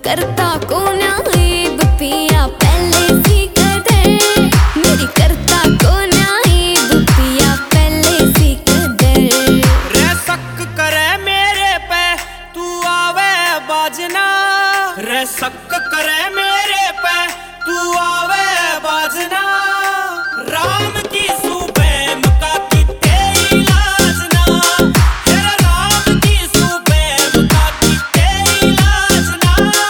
करता कौन ऐब पिया पहले सी कदर, मेरी करता कौन ऐब पिया पहले सी कदर। रे शक करे मेरे पे तू आवे बाजना, रे शक करे मेरे पे तू आवे बाजना। राम की सुबह मका किते इलाजना, हेरा राम की सुबह मका किते इलाजना।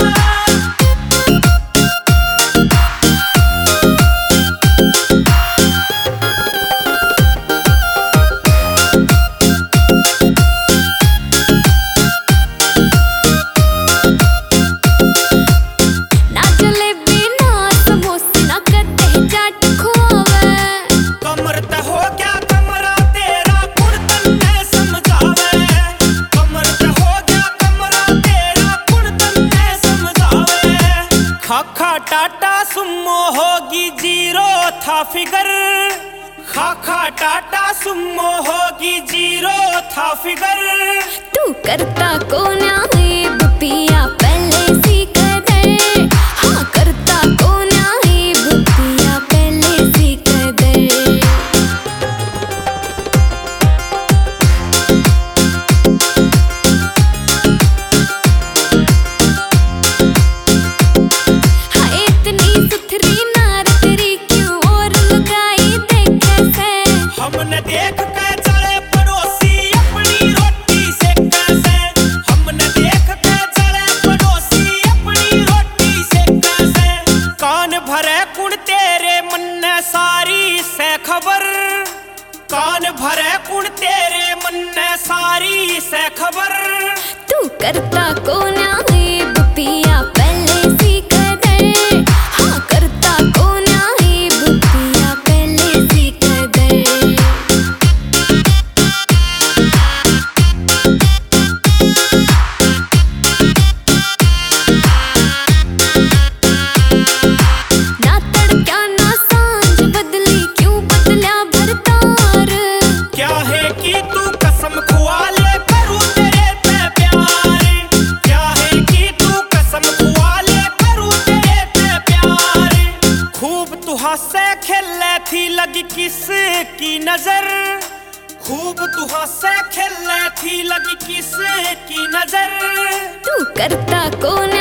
खाखा टाटा सुमो होगी जीरो था फिगर, खाखा टाटा सुमो होगी जीरो था फिगर। तू करता कौन ऐब पिया पहले सी कदर, हाँ करता कौन ऐब पिया पहले सी कदर। हमने देख के चले पड़ोसी अपनी रोटी से कैसे, हमने देख के चले पड़ोसी अपनी रोटी से कैसे। कान भरे कुण तेरे मन ने सारी से खबर, कान भरे कुण तेरे मन ने सारी से खबर। तू करता कौन ऐब पिया पहले सी कदर, हाँ करता कौन ऐब पिया पहले सी कदर। ना तड़का ना सांझ बदली क्यों बदला भरतार, क्या है कि तू कसम खुआ ले करूं तेरे पे प्यार, क्या है कि तू कसम खुआ ले करूं तेरे पे प्यार। खूब तू हंसे खेले थी लगी किसकी नजर, खूब तू हंसे खेले थी लगी किसकी नजर। तू करता कौन